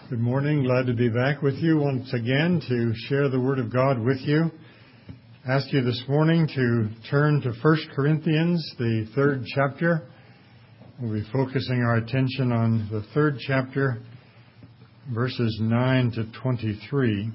Good morning. Glad to be back with you once again to share the Word of God with you. Ask you this morning to turn to 1 Corinthians, the 3rd chapter. We'll be focusing our attention on the 3rd chapter, verses 9 to 23.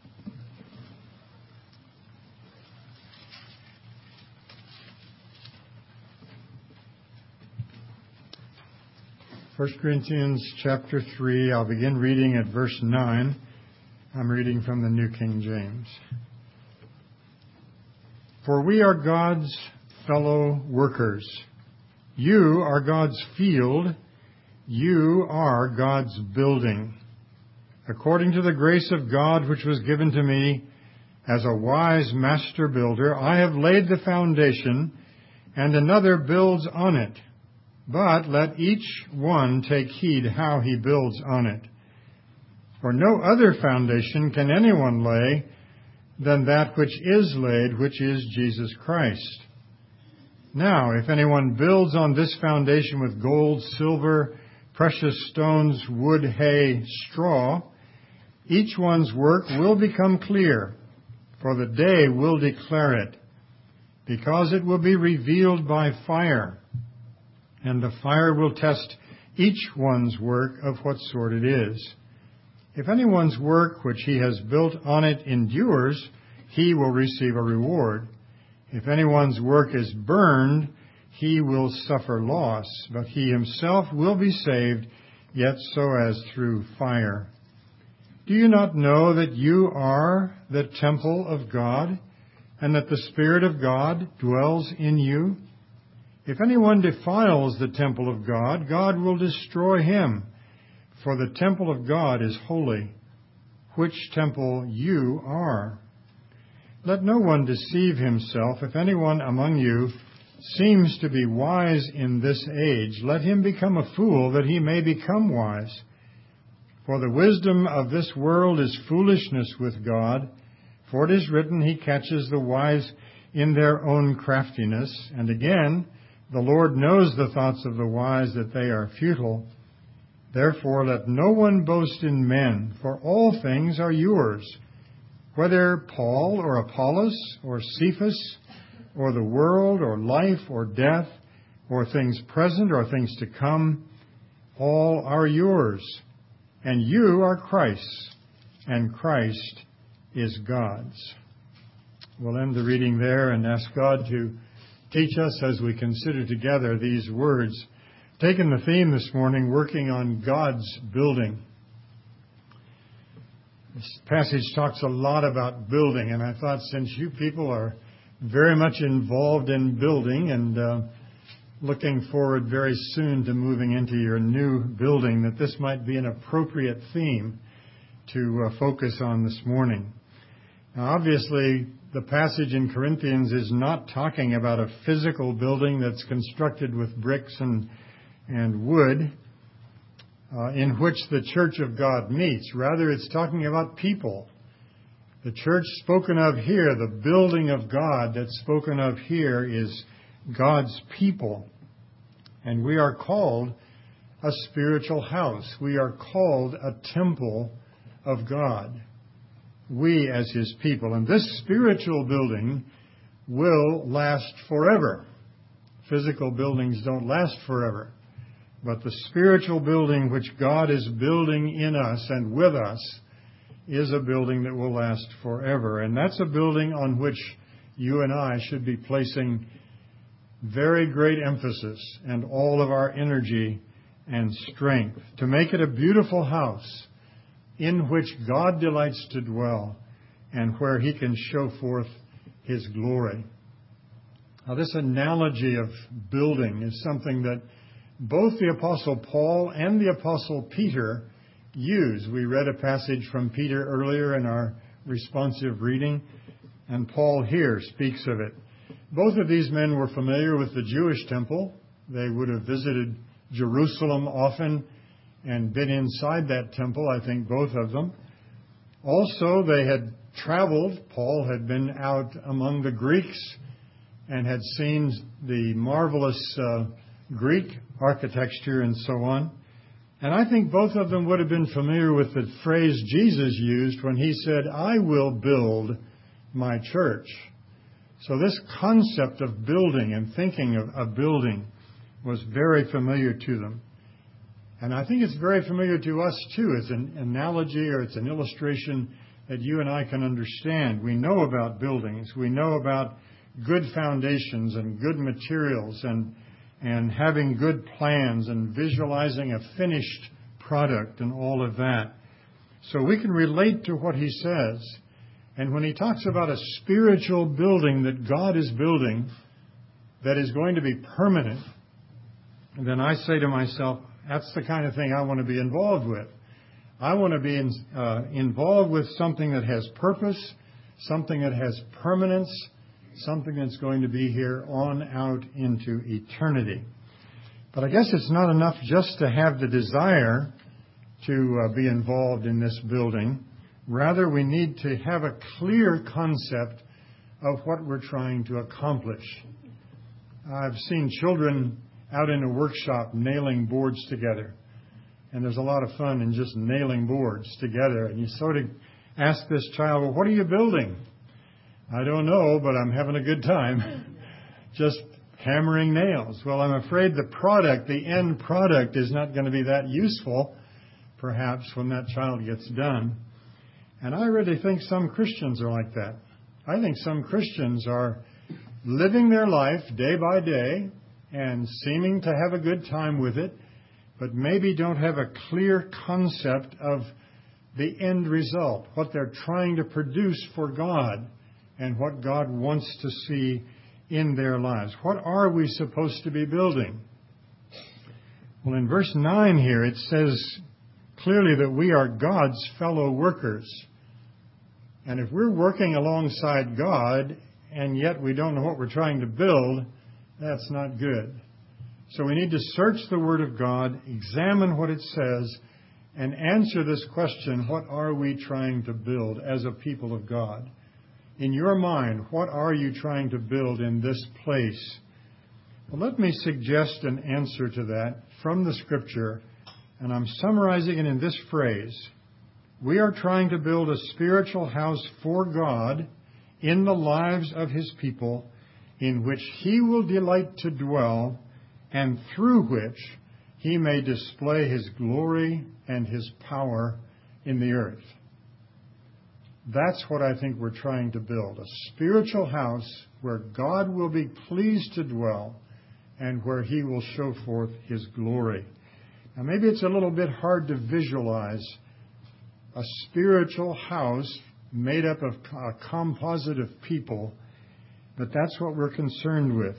First Corinthians chapter 3, I'll begin reading at verse 9. I'm reading from the New King James. For we are God's fellow workers. You are God's field. You are God's building. According to the grace of God which was given to me as a wise master builder, I have laid the foundation, and another builds on it. But let each one take heed how he builds on it. For no other foundation can anyone lay than that which is laid, which is Jesus Christ. Now, if anyone builds on this foundation with gold, silver, precious stones, wood, hay, straw, each one's work will become clear, for the day will declare it, because it will be revealed by fire. And the fire will test each one's work of what sort it is. If anyone's work which he has built on it endures, he will receive a reward. If anyone's work is burned, he will suffer loss, but he himself will be saved, yet so as through fire. Do you not know that you are the temple of God, and that the Spirit of God dwells in you? If anyone defiles the temple of God, God will destroy him, for the temple of God is holy, which temple you are. Let no one deceive himself. If anyone among you seems to be wise in this age, let him become a fool, that he may become wise. For the wisdom of this world is foolishness with God, for it is written, He catches the wise in their own craftiness. And again, the Lord knows the thoughts of the wise, that they are futile. Therefore, let no one boast in men, for all things are yours, whether Paul or Apollos or Cephas or the world or life or death or things present or things to come, all are yours. And you are Christ's, and Christ is God's. We'll end the reading there and ask God to teach us as we consider together these words. Taking the theme this morning, working on God's building. This passage talks a lot about building, and I thought since you people are very much involved in building and looking forward very soon to moving into your new building, that this might be an appropriate theme to focus on this morning. Now, obviously, the passage in Corinthians is not talking about a physical building that's constructed with bricks and wood in which the church of God meets. Rather, it's talking about people. The church spoken of here, the building of God that's spoken of here, is God's people. And we are called a spiritual house. We are called a temple of God. We as His people. And this spiritual building will last forever. Physical buildings don't last forever. But the spiritual building which God is building in us and with us is a building that will last forever. And that's a building on which you and I should be placing very great emphasis and all of our energy and strength to make it a beautiful house in which God delights to dwell and where He can show forth His glory. Now, this analogy of building is something that both the Apostle Paul and the Apostle Peter use. We read a passage from Peter earlier in our responsive reading, and Paul here speaks of it. Both of these men were familiar with the Jewish temple. They would have visited Jerusalem often and been inside that temple, I think both of them. Also, they had traveled. Paul had been out among the Greeks and had seen the marvelous Greek architecture and so on. And I think both of them would have been familiar with the phrase Jesus used when he said, "I will build my church." So this concept of building and thinking of building was very familiar to them. And I think it's very familiar to us too. It's an analogy or it's an illustration that you and I can understand. We know about buildings. We know about good foundations and good materials and having good plans and visualizing a finished product and all of that. So we can relate to what he says. And when he talks about a spiritual building that God is building that is going to be permanent, then I say to myself, that's the kind of thing I want to be involved with. I want to be involved with something that has purpose, something that has permanence, something that's going to be here on out into eternity. But I guess it's not enough just to have the desire to be involved in this building. Rather, we need to have a clear concept of what we're trying to accomplish. I've seen children out in a workshop nailing boards together. And there's a lot of fun in just nailing boards together. And you sort of ask this child, well, what are you building? I don't know, but I'm having a good time just hammering nails. Well, I'm afraid the end product is not going to be that useful, perhaps, when that child gets done. And I really think some Christians are like that. I think some Christians are living their life day by day and seeming to have a good time with it, but maybe don't have a clear concept of the end result, what they're trying to produce for God and what God wants to see in their lives. What are we supposed to be building? Well, in verse 9 here, it says clearly that we are God's fellow workers. And if we're working alongside God and yet we don't know what we're trying to build, that's not good. So we need to search the Word of God, examine what it says, and answer this question, what are we trying to build as a people of God? In your mind, what are you trying to build in this place? Well, let me suggest an answer to that from the Scripture, and I'm summarizing it in this phrase. We are trying to build a spiritual house for God in the lives of His people, in which He will delight to dwell, and through which He may display His glory and His power in the earth. That's what I think we're trying to build, a spiritual house where God will be pleased to dwell and where He will show forth His glory. Now, maybe it's a little bit hard to visualize a spiritual house made up of a composite of people, but that's what we're concerned with.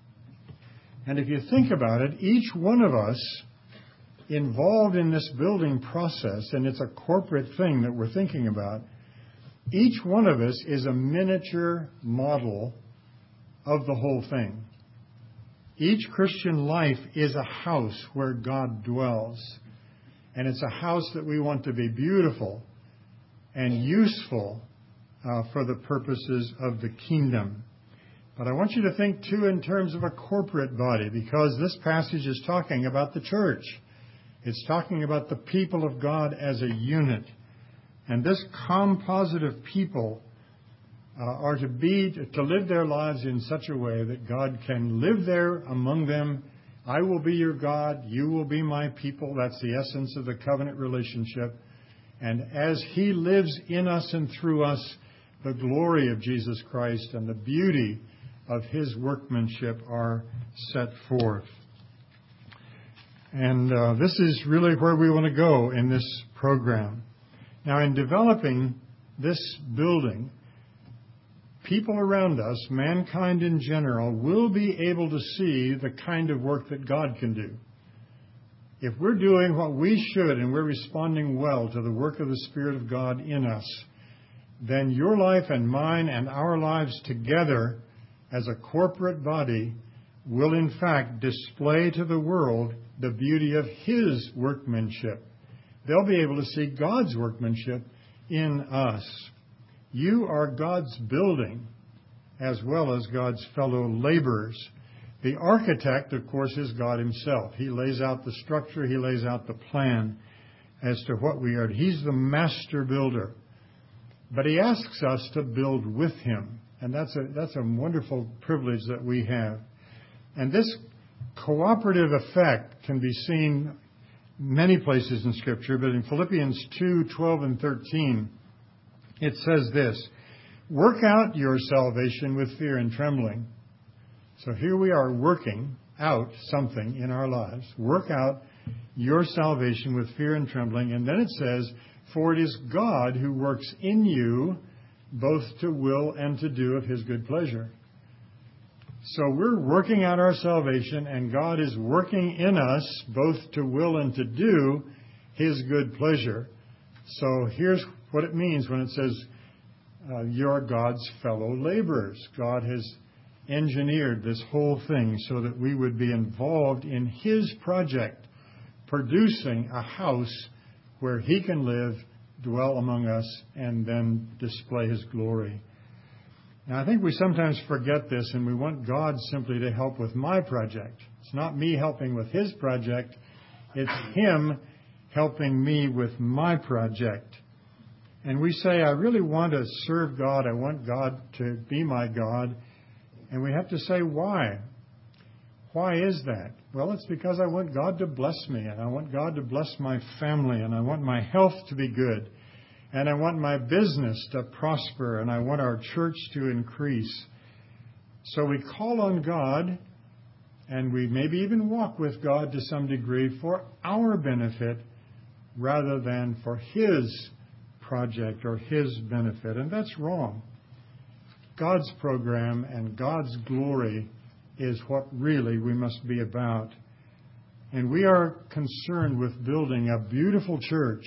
And if you think about it, each one of us involved in this building process, and it's a corporate thing that we're thinking about, each one of us is a miniature model of the whole thing. Each Christian life is a house where God dwells. And it's a house that we want to be beautiful and useful for the purposes of the kingdom. But I want you to think, too, in terms of a corporate body, because this passage is talking about the church. It's talking about the people of God as a unit. And this composite of people are to live their lives in such a way that God can live there among them. I will be your God, you will be my people. That's the essence of the covenant relationship. And as He lives in us and through us, the glory of Jesus Christ and the beauty of His workmanship are set forth. And this is really where we want to go in this program. Now, in developing this building, people around us, mankind in general, will be able to see the kind of work that God can do. If we're doing what we should and we're responding well to the work of the Spirit of God in us, then your life and mine and our lives together as a corporate body will in fact display to the world the beauty of His workmanship. They'll be able to see God's workmanship in us. You are God's building as well as God's fellow laborers. The architect, of course, is God himself. He lays out the structure. He lays out the plan as to what we are. He's the master builder. But he asks us to build with him. And that's a wonderful privilege that we have. And this cooperative effect can be seen many places in Scripture, but in Philippians 2:12 and 13, it says this, "Work out your salvation with fear and trembling." So here we are working out something in our lives. Work out your salvation with fear and trembling. And then it says, "For it is God who works in you both to will and to do of his good pleasure." So we're working out our salvation, and God is working in us both to will and to do his good pleasure. So here's what it means when it says, you're God's fellow laborers. God has engineered this whole thing so that we would be involved in his project, producing a house where he can live, dwell among us, and then display his glory. Now, I think we sometimes forget this, and we want God simply to help with my project. It's not me helping with his project. It's him helping me with my project. And we say, I really want to serve God. I want God to be my God. And we have to say, why? Why is that? Well, it's because I want God to bless me, and I want God to bless my family, and I want my health to be good, and I want my business to prosper, and I want our church to increase. So we call on God, and we maybe even walk with God to some degree for our benefit rather than for his project or his benefit. And that's wrong. God's program and God's glory is what really we must be about. And we are concerned with building a beautiful church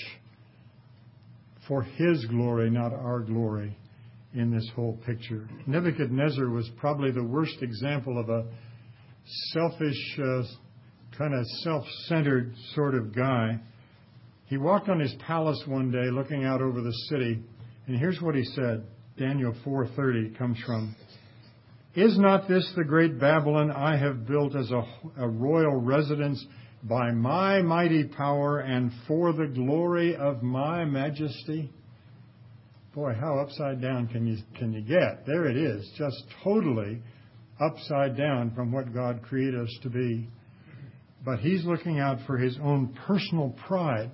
for his glory, not our glory, in this whole picture. Nebuchadnezzar was probably the worst example of a selfish, kind of self-centered sort of guy. He walked on his palace one day looking out over the city, and here's what he said. Daniel 4:30 comes from, "Is not this the great Babylon I have built as a royal residence by my mighty power and for the glory of my majesty?" Boy, how upside down can you get? There it is, just totally upside down from what God created us to be. But he's looking out for his own personal pride.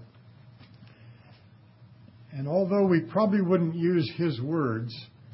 And although we probably wouldn't use his words,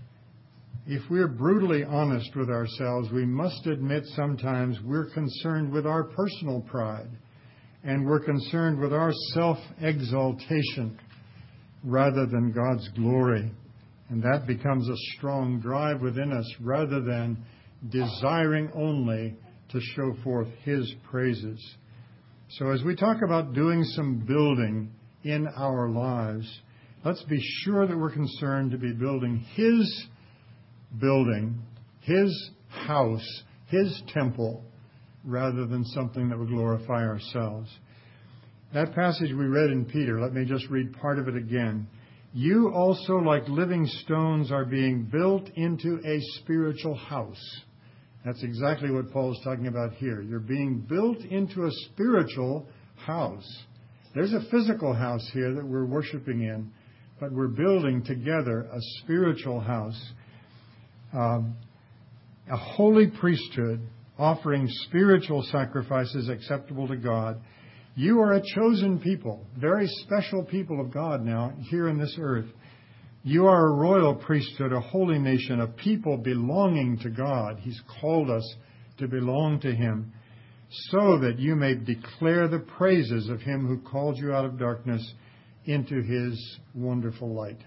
if we're brutally honest with ourselves, we must admit sometimes we're concerned with our personal pride, and we're concerned with our self-exaltation rather than God's glory. And that becomes a strong drive within us rather than desiring only to show forth his praises. So as we talk about doing some building in our lives, let's be sure that we're concerned to be building his building, his house, his temple, rather than something that would glorify ourselves. That passage we read in Peter, let me just read part of it again. "You also, like living stones, are being built into a spiritual house." That's exactly what Paul is talking about here. You're being built into a spiritual house. There's a physical house here that we're worshiping in, but we're building together a spiritual house, a holy priesthood offering spiritual sacrifices acceptable to God. You are a chosen people, very special people of God now here in this earth. You are a royal priesthood, a holy nation, a people belonging to God. He's called us to belong to him so that you may declare the praises of him who called you out of darkness into his wonderful light.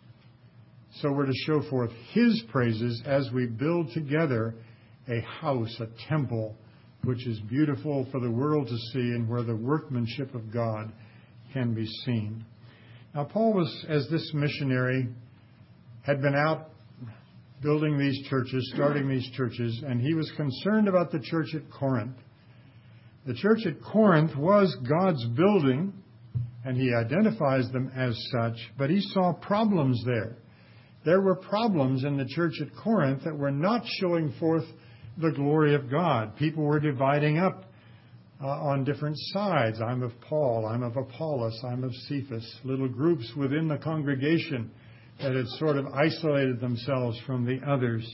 So we're to show forth his praises as we build together a house, a temple, which is beautiful for the world to see and where the workmanship of God can be seen. Now, Paul was, as this missionary, had been out building these churches, starting these churches, and he was concerned about the church at Corinth. The church at Corinth was God's building, and he identifies them as such, but he saw problems there. There were problems in the church at Corinth that were not showing forth the glory of God. People were dividing up on different sides. I'm of Paul, I'm of Apollos, I'm of Cephas. Little groups within the congregation that had sort of isolated themselves from the others.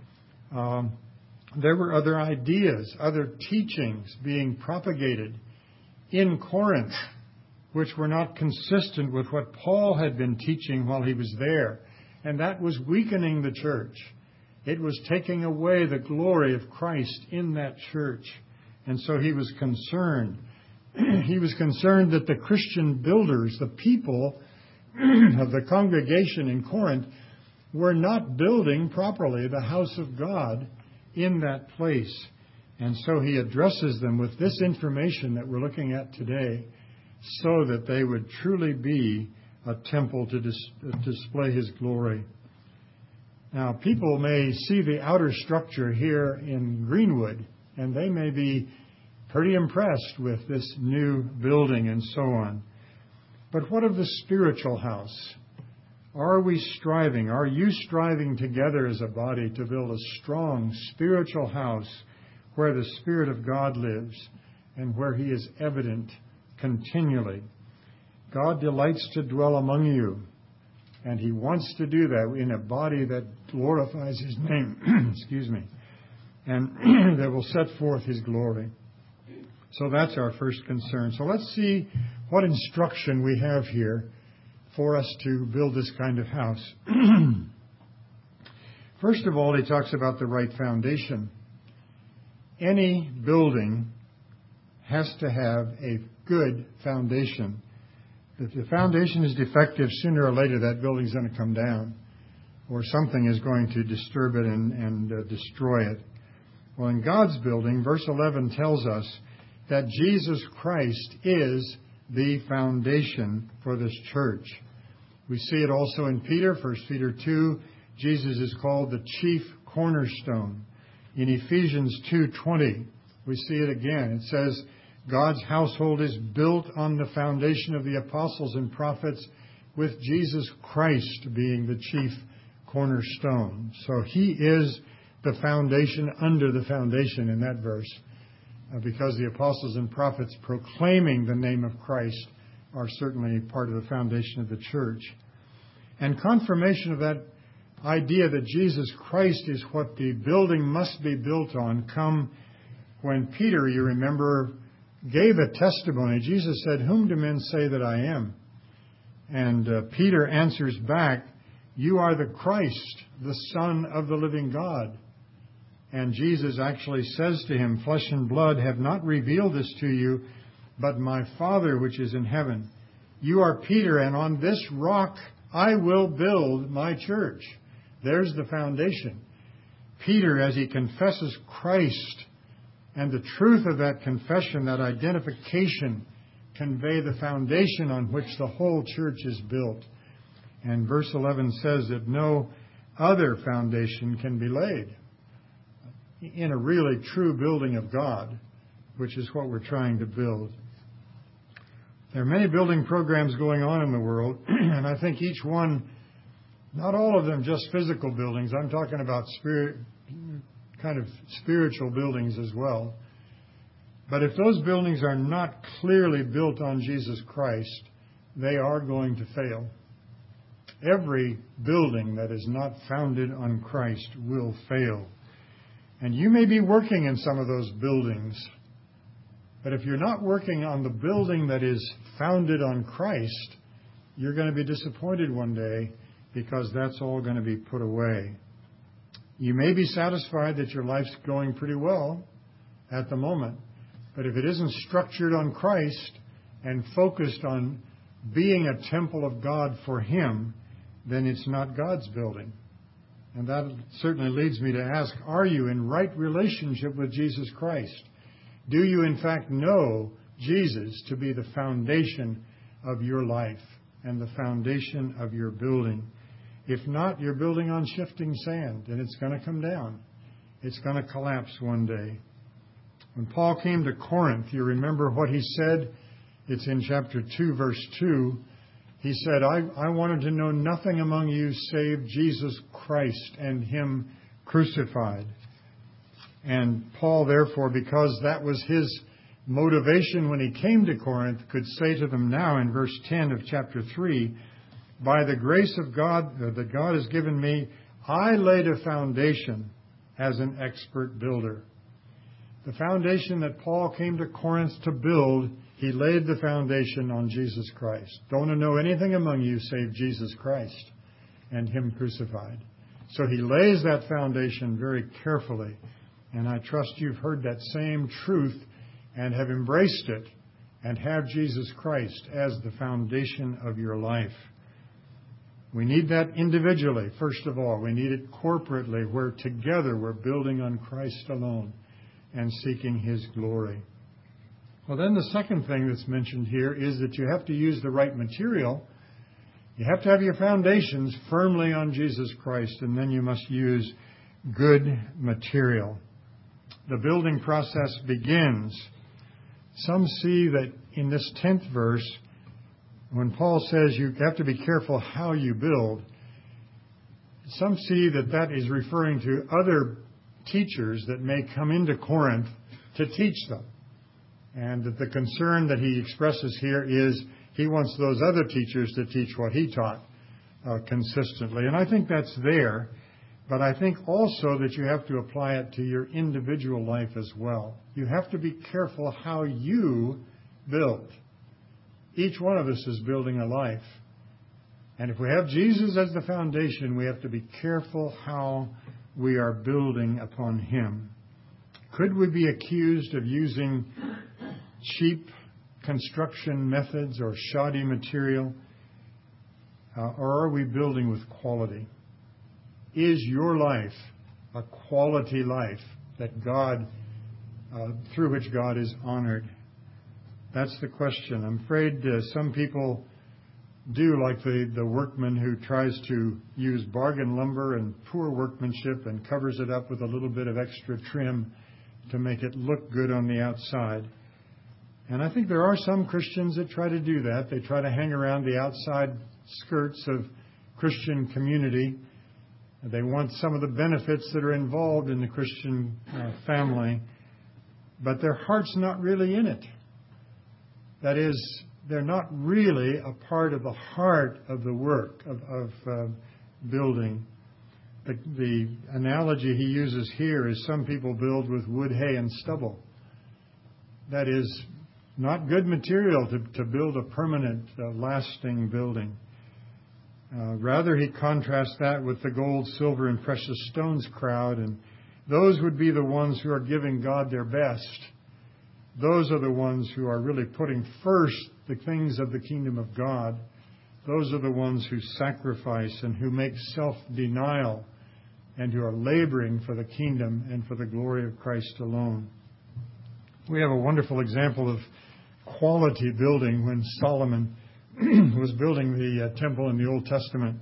There were other ideas, other teachings being propagated in Corinth, which were not consistent with what Paul had been teaching while he was there. And that was weakening the church. It was taking away the glory of Christ in that church. And so he was concerned. He was concerned that the Christian builders, the people of the congregation in Corinth, were not building properly the house of God in that place. And so he addresses them with this information that we're looking at today, so that they would truly be a temple to display his glory. Now, people may see the outer structure here in Greenwood, and they may be pretty impressed with this new building and so on. But what of the spiritual house? Are you striving together as a body to build a strong spiritual house where the Spirit of God lives and where he is evident continually? God delights to dwell among you, and he wants to do that in a body that glorifies his name, excuse me, and that will set forth his glory. So that's our first concern. So let's see what instruction we have here for us to build this kind of house. First of all, he talks about the right foundation. Any building has to have a good foundation. If the foundation is defective, sooner or later that building's going to come down, or something is going to disturb it and destroy it. Well, in God's building, verse 11 tells us that Jesus Christ is the foundation for this church. We see it also in Peter, 1 Peter 2. Jesus is called the chief cornerstone. In Ephesians 2:20, we see it again. It says, God's household is built on the foundation of the apostles and prophets, with Jesus Christ being the chief cornerstone. So he is the foundation under the foundation in that verse, because the apostles and prophets proclaiming the name of Christ are certainly part of the foundation of the church. And confirmation of that idea that Jesus Christ is what the building must be built on come when Peter, you remember, gave a testimony. Jesus said, "Whom do men say that I am?" And Peter answers back, "You are the Christ, the Son of the living God." And Jesus actually says to him, "Flesh and blood have not revealed this to you, but my Father which is in heaven. You are Peter, and on this rock I will build my church." There's the foundation. Peter, as he confesses Christ, and the truth of that confession, that identification, convey the foundation on which the whole church is built. And verse 11 says that no other foundation can be laid in a really true building of God, which is what we're trying to build. There are many building programs going on in the world, and I think each one, not all of them just physical buildings. I'm talking about kind of spiritual buildings as well. But if those buildings are not clearly built on Jesus Christ, they are going to fail. Every building that is not founded on Christ will fail. And you may be working in some of those buildings, but if you're not working on the building that is founded on Christ, you're going to be disappointed one day, because that's all going to be put away. You may be satisfied that your life's going pretty well at the moment, but if it isn't structured on Christ and focused on being a temple of God for him, then it's not God's building. And that certainly leads me to ask, are you in right relationship with Jesus Christ? Do you in fact know Jesus to be the foundation of your life and the foundation of your building? If not, you're building on shifting sand, and it's going to come down. It's going to collapse one day. When Paul came to Corinth, you remember what he said? It's in chapter 2, verse 2. He said, I wanted to know nothing among you save Jesus Christ and him crucified. And Paul, therefore, because that was his motivation when he came to Corinth, could say to them now in verse 10 of chapter 3, by the grace of God that God has given me, I laid a foundation as an expert builder. The foundation that Paul came to Corinth to build, he laid the foundation on Jesus Christ. Don't know anything among you save Jesus Christ and Him crucified. So he lays that foundation very carefully. And I trust you've heard that same truth and have embraced it and have Jesus Christ as the foundation of your life. We need that individually, first of all. We need it corporately, where together we're building on Christ alone and seeking His glory. Well, then the second thing that's mentioned here is that you have to use the right material. You have to have your foundations firmly on Jesus Christ, and then you must use good material. The building process begins. Some see that in this 10th verse, when Paul says you have to be careful how you build, some see that that is referring to other teachers that may come into Corinth to teach them. And that the concern that he expresses here is he wants those other teachers to teach what he taught consistently. And I think that's there. But I think also that you have to apply it to your individual life as well. You have to be careful how you build. Each one of us is building a life. And if we have Jesus as the foundation, we have to be careful how we are building upon Him. Could we be accused of using cheap construction methods or shoddy material? Or are we building with quality? Is your life a quality life that God, through which God is honored? That's the question. I'm afraid some people do like the workman who tries to use bargain lumber and poor workmanship and covers it up with a little bit of extra trim to make it look good on the outside. And I think there are some Christians that try to do that. They try to hang around the outside skirts of Christian community. They want some of the benefits that are involved in the Christian family, but their heart's not really in it. That is, they're not really a part of the heart of the work of building. The analogy he uses here is some people build with wood, hay, and stubble. That is not good material to build a permanent, lasting building. Rather, he contrasts that with the gold, silver, and precious stones crowd, and those would be the ones who are giving God their best. Those are the ones who are really putting first the things of the kingdom of God. Those are the ones who sacrifice and who make self-denial and who are laboring for the kingdom and for the glory of Christ alone. We have a wonderful example of quality building when Solomon was building the temple in the Old Testament.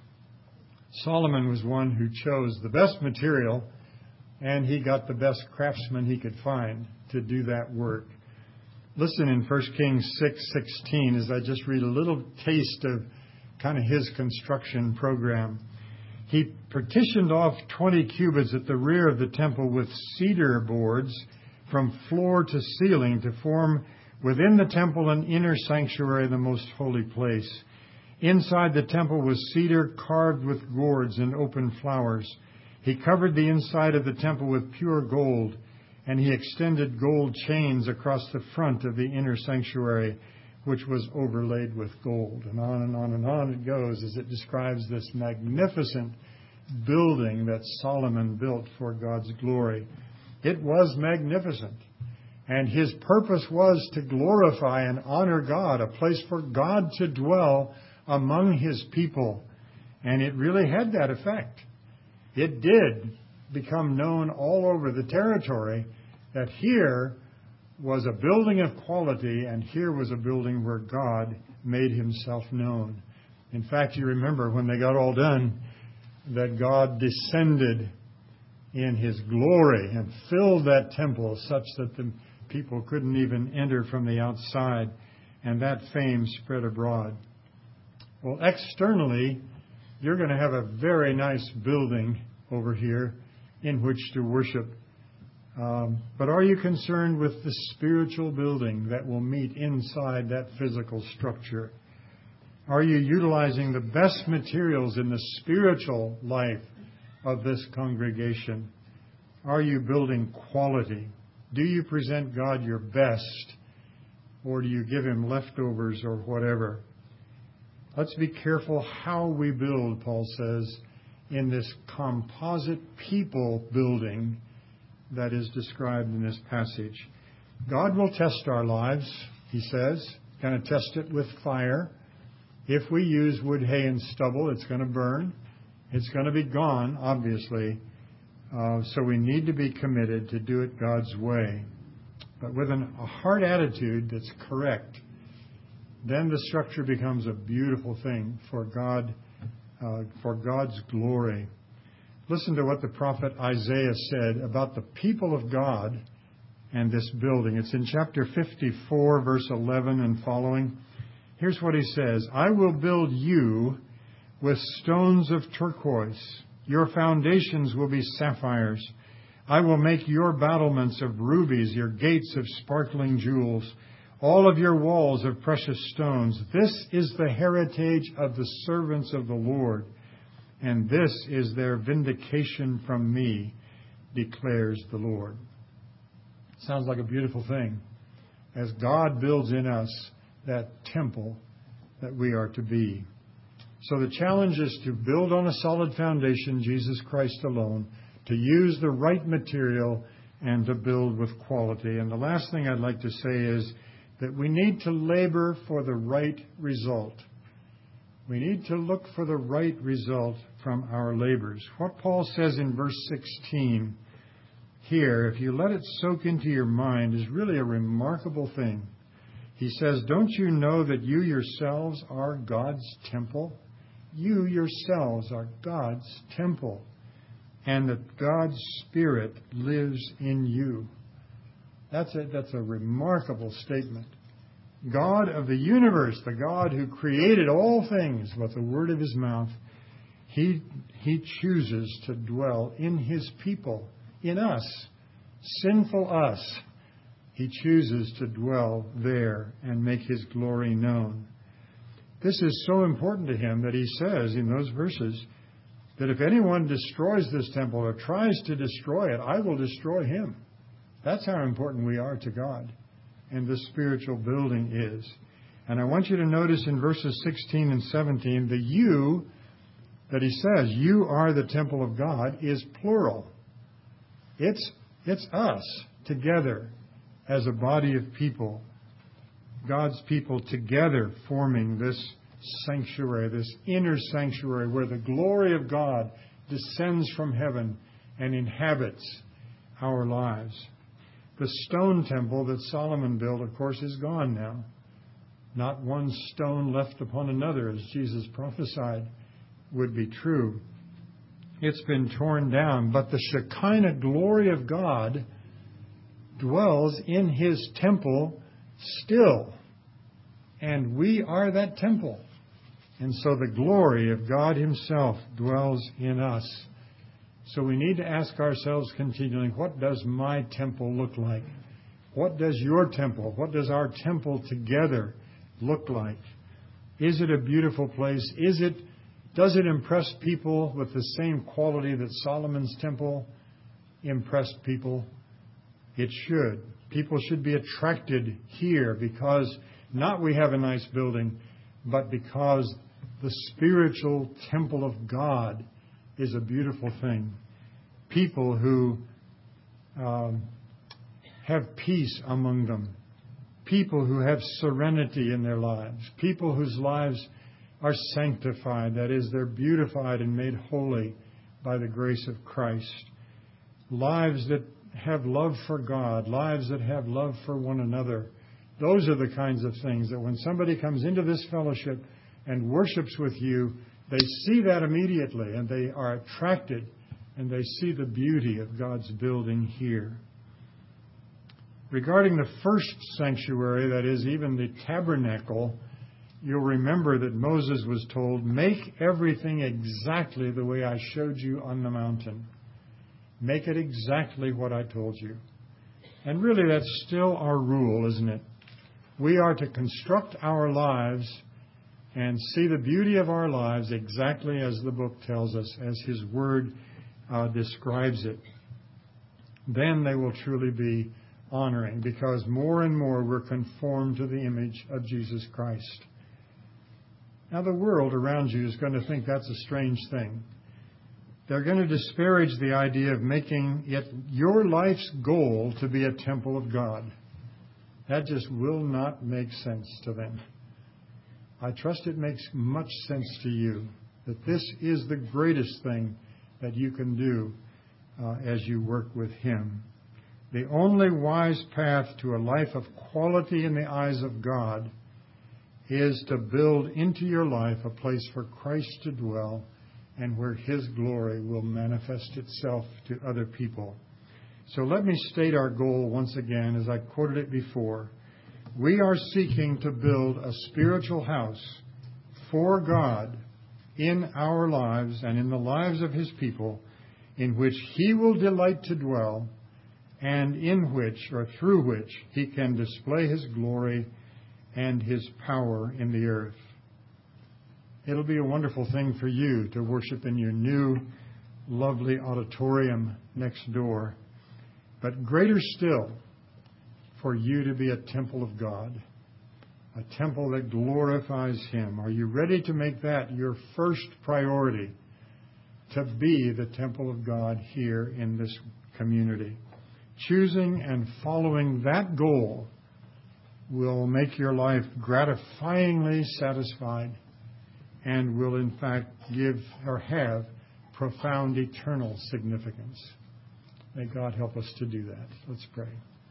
Solomon was one who chose the best material, and he got the best craftsman he could find to do that work. Listen in 1 Kings 6:16 as I just read a little taste of kind of his construction program. He partitioned off 20 cubits at the rear of the temple with cedar boards from floor to ceiling to form within the temple an inner sanctuary, the most holy place. Inside the temple was cedar carved with gourds and open flowers. He covered the inside of the temple with pure gold, and he extended gold chains across the front of the inner sanctuary, which was overlaid with gold. And on and on and on it goes as it describes this magnificent building that Solomon built for God's glory. It was magnificent. And his purpose was to glorify and honor God, a place for God to dwell among His people. And it really had that effect. It did become known all over the territory that here was a building of quality and here was a building where God made Himself known. In fact, you remember when they got all done that God descended in His glory and filled that temple such that the people couldn't even enter from the outside, and that fame spread abroad. Well, externally, you're going to have a very nice building over here in which to worship But are you concerned with the spiritual building that will meet inside that physical structure? Are you utilizing the best materials in the spiritual life of this congregation? Are you building quality? Do you present God your best, or do you give Him leftovers or whatever? Let's be careful how we build, Paul says, in this composite people building that is described in this passage. God will test our lives, he says. Going to test it with fire. If we use wood, hay, and stubble, it's going to burn. It's going to be gone, obviously. So we need to be committed to do it God's way. But with a heart attitude that's correct, then the structure becomes a beautiful thing for God, for God's glory. Listen to what the prophet Isaiah said about the people of God and this building. It's in chapter 54, verse 11 and following. Here's what he says. I will build you with stones of turquoise. Your foundations will be sapphires. I will make your battlements of rubies, your gates of sparkling jewels, all of your walls of precious stones. This is the heritage of the servants of the Lord, and this is their vindication from me, declares the Lord. Sounds like a beautiful thing, as God builds in us that temple that we are to be. So the challenge is to build on a solid foundation, Jesus Christ alone, to use the right material, and to build with quality. And the last thing I'd like to say is that we need to labor for the right result. We need to look for the right result from our labors. What Paul says in verse 16 here, if you let it soak into your mind, is really a remarkable thing. He says, don't you know that you yourselves are God's temple? You yourselves are God's temple, and that God's Spirit lives in you. That's a remarkable statement. God of the universe, the God who created all things with the word of his mouth, he chooses to dwell in his people, in us, sinful us. He chooses to dwell there and make his glory known. This is so important to him that he says in those verses that if anyone destroys this temple or tries to destroy it, I will destroy him. That's how important we are to God, and the spiritual building is. And I want you to notice in verses 16 and 17, the you that he says, you are the temple of God, is plural. It's us together as a body of people, God's people together forming this sanctuary, this inner sanctuary where the glory of God descends from heaven and inhabits our lives. The stone temple that Solomon built, of course, is gone now. Not one stone left upon another, as Jesus prophesied would be true. It's been torn down, but the Shekinah glory of God dwells in his temple still. And we are that temple. And so the glory of God himself dwells in us. So we need to ask ourselves continually, what does my temple look like? What does your temple, what does our temple together look like? Is it a beautiful place? Does it impress people with the same quality that Solomon's temple impressed people? It should. People should be attracted here because not we have a nice building, but because the spiritual temple of God is a beautiful thing. People who have peace among them. People who have serenity in their lives. People whose lives are sanctified. That is, they're beautified and made holy by the grace of Christ. Lives that have love for God. Lives that have love for one another. Those are the kinds of things that when somebody comes into this fellowship and worships with you, they see that immediately and they are attracted and they see the beauty of God's building here. Regarding the first sanctuary, that is, even the tabernacle, you'll remember that Moses was told, make everything exactly the way I showed you on the mountain. Make it exactly what I told you. And really, that's still our rule, isn't it? We are to construct our lives and see the beauty of our lives exactly as the book tells us, as His Word describes it. Then they will truly be honoring, because more and more we're conformed to the image of Jesus Christ. Now, the world around you is going to think that's a strange thing. They're going to disparage the idea of making it your life's goal to be a temple of God. That just will not make sense to them. I trust it makes much sense to you that this is the greatest thing that you can do as you work with Him. The only wise path to a life of quality in the eyes of God is to build into your life a place for Christ to dwell and where His glory will manifest itself to other people. So let me state our goal once again, as I quoted it before. We are seeking to build a spiritual house for God in our lives and in the lives of His people, in which He will delight to dwell, and in which, or through which, He can display His glory and His power in the earth. It'll be a wonderful thing for you to worship in your new, lovely auditorium next door. But greater still, for you to be a temple of God, a temple that glorifies Him. Are you ready to make that your first priority, to be the temple of God here in this community? Choosing and following that goal will make your life gratifyingly satisfied and will in fact give or have profound eternal significance. May God help us to do that. Let's pray.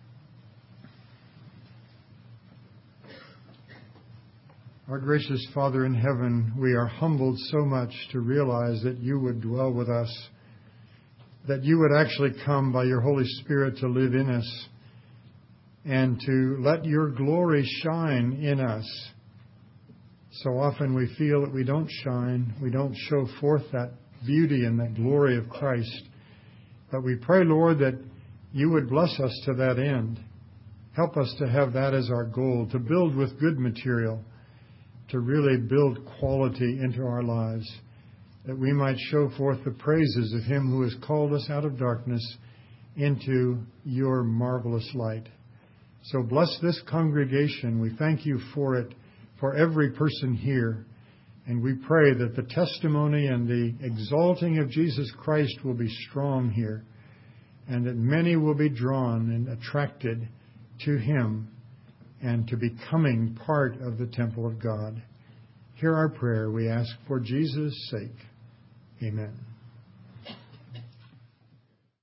Our gracious Father in heaven, we are humbled so much to realize that You would dwell with us, that You would actually come by Your Holy Spirit to live in us and to let Your glory shine in us. So often we feel that we don't shine, we don't show forth that beauty and that glory of Christ. But we pray, Lord, that You would bless us to that end. Help us to have that as our goal, to build with good material, to really build quality into our lives, that we might show forth the praises of Him who has called us out of darkness into Your marvelous light. So bless this congregation. We thank You for it, for every person here. And we pray that the testimony and the exalting of Jesus Christ will be strong here, and that many will be drawn and attracted to Him and to becoming part of the temple of God. Hear our prayer, we ask for Jesus' sake. Amen.